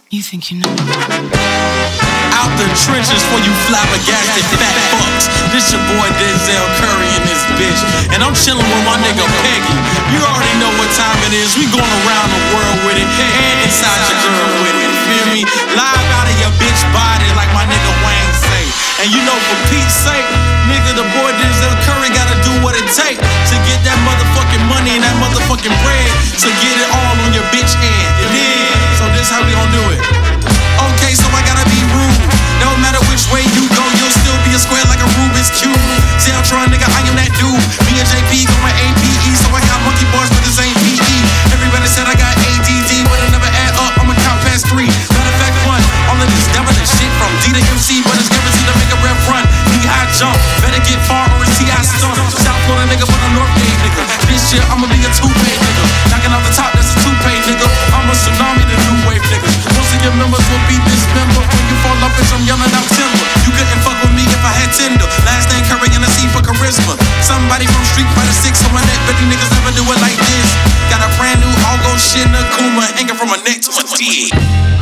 You think you know? Out the trenches for you flabbergasted fat fucks. This your boy Denzel Curry and this bitch. And I'm chillin' with my nigga Peggy. You already know what time it is. We going around the world with it. And inside your girl with it. Feel me? Live out of your bitch body like my nigga Wayne say. And you know for Pete's sake, nigga, the boy Denzel Curry gotta do what it take to get that motherfucking money and that motherfucking bread to get it all on your bitch head. You dig? So this how we gon' do it. Okay, so I gotta be rude. No matter which way you go, you'll still be a square like a Rubik's Cube. Zeltron, nigga, I am that dude. Me and JP going APE, so I got monkey bars, but this ain't PE. Everybody said I got ADD, but I never add up. I'ma count past 3. Matter of fact, 1. All of this devil and shit from D to MC, but it's guaranteed to make a rep run. Knee-high jump, better get far or it's T.I. stunt. South Florida nigga, but a North Gate nigga. This year I'ma be a 2-pay nigga. Knocking off the top, that's a 2-pay nigga. I'm a tsunami, the new wave niggas. Most of your members will be dismembered. When you fall off, bitch, I'm yelling out timber. You couldn't fuck with me if I had Tinder. Last name Curry and a C for charisma. Somebody from Street Fighter 6 on my neck, but these niggas never do it like this. Got a brand new Algo shit in a Kuma, hanging from my neck to my teeth.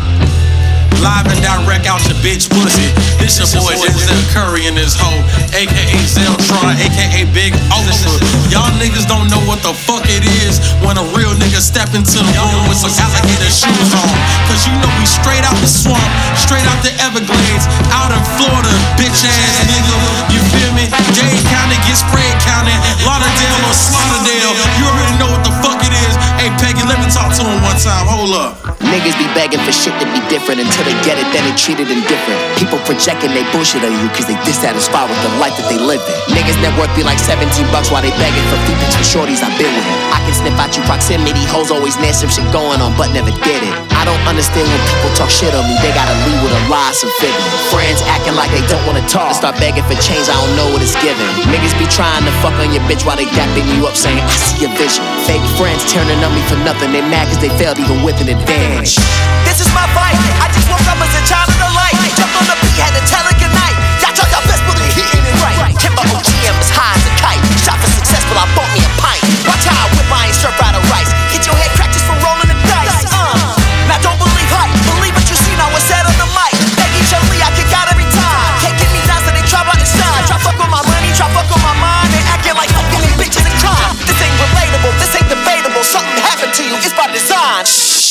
Live and direct out your bitch pussy. This your boy Denzel Curry and this hoe, aka Zeltron, aka Big Officer. Y'all niggas don't know what the fuck it is when a real nigga step into the room with some alligator shoes on. Cause you know we straight out the swamp, straight out the Everglades, out in Florida, bitch ass nigga. You feel me? Dade County get sprayed county, Lauderdale or Slaughterdale. You already know what the fuck it is. Hey Peggy, let me talk to him one time. Hold up. Niggas be begging for shit to be different. Until they get it, then they treat it indifferent. People projecting they bullshit on you cause they dissatisfied with the life that they live in. Niggas net worth be like $17 while they begging for features for shorties I've been with. I can sniff out you proximity, hoes always near some shit going on but never did it. I don't understand when people talk shit on me, they gotta leave with a lie, some figure. Friends acting like they don't wanna talk, start begging for change, I don't know what it's giving. Niggas be trying to fuck on your bitch while they dapping you up saying I see your vision. Fake friends turning on me for nothing, they mad cause they failed even with an advantage. This is my fight. I just woke up as a child of the light. Jumped on the beat, had to tell it goodnight. Y'all tried your best, but it hitting it right. Timber OGM is high as a kite. Shot for successful, I bought me a pint. Watch how I whip, I ain't stir fried or rice. Get your head cracked just for rolling the dice. Now don't believe hype. Believe what you see, now what's said on the mic. Becky Jolie, I kick out every time. Can't get me down, so they try about the shine. Try fuck with my money, try fuck with my mind. They acting like fucking these bitches in crime. This ain't relatable, this ain't debatable. Something happened to you, it's by design.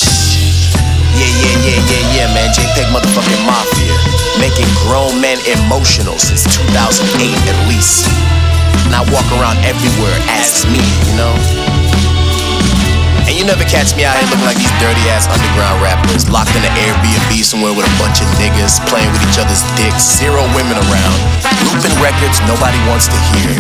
Yeah, man, JPEG motherfucking Mafia. Making grown men emotional since 2008 at least. And I walk around everywhere as me, you know? And you never catch me out here looking like these dirty ass underground rappers locked in an Airbnb somewhere with a bunch of niggas playing with each other's dicks, 0 women around, looping records nobody wants to hear.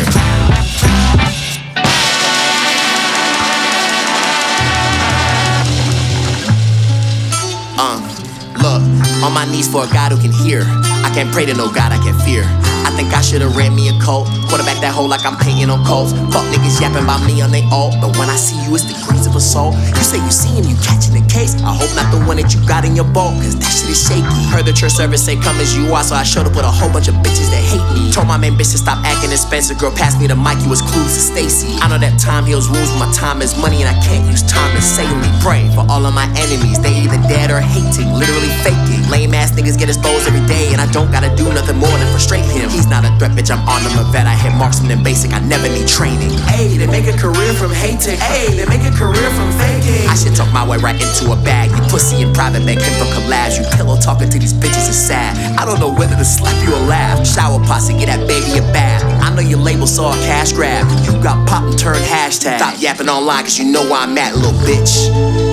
Look, on my knees for a God who can hear. I can't pray to no God I can fear. I think I should've ran me a cult. Quarterback that hole like I'm painting on coals. Fuck niggas yapping about me on they alt. But when I see you, it's degrees of assault. You say you see him, you catching the case. I hope not the one that you got in your boat, cause that shit is shaky. Heard the church service say come as you are, so I showed up with a whole bunch of bitches that hate me. Told my main bitch to stop acting expensive. Girl passed me the mic, you was clueless to Stacy. I know that time heals wounds, my time is money, and I can't use time to save me. Pray for all of my enemies, they either dead or hating, literally faking. Lame ass niggas get exposed every day, and I don't gotta do nothing more than frustrate him. He's not a threat, bitch, I'm on him a vet. I hit marksman and basic, I never need training. Hey, they make a career from hating. Hey, they make a career from faking. I should talk my way right into a bag. You pussy in private, make him for collabs. You pillow talking to these bitches is sad. I don't know whether to slap you or laugh. Shower posse, get that baby a bath. I know your label saw a cash grab. You got pop and turn hashtag. Stop yapping online, cause you know where I'm at, little bitch.